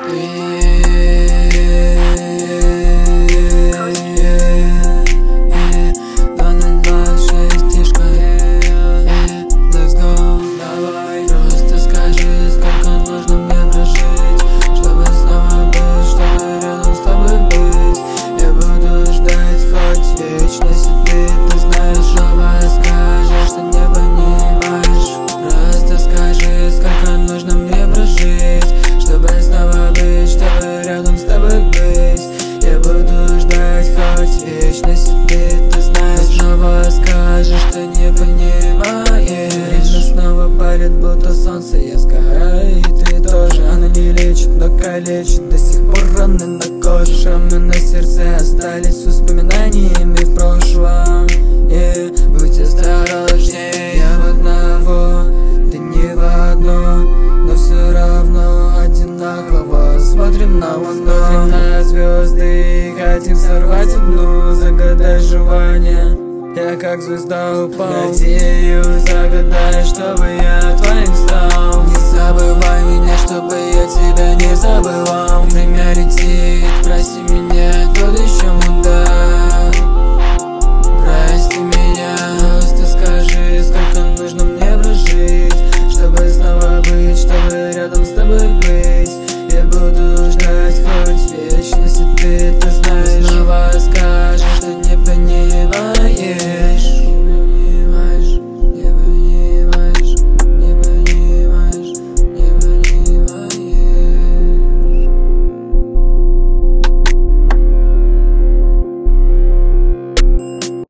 Будто солнце, я сгораю, и ты тоже. Оно не лечит, но калечит. До сих пор раны на коже, шрамы на сердце остались воспоминаниями в прошлом. Будь осторожнее, я в одного, ты не в одно, но все равно одинаково. Смотрим на луну, смотрим на звезды и хотим сорвать одну. Загадай желание, я как звезда упал, надеюсь, загадай.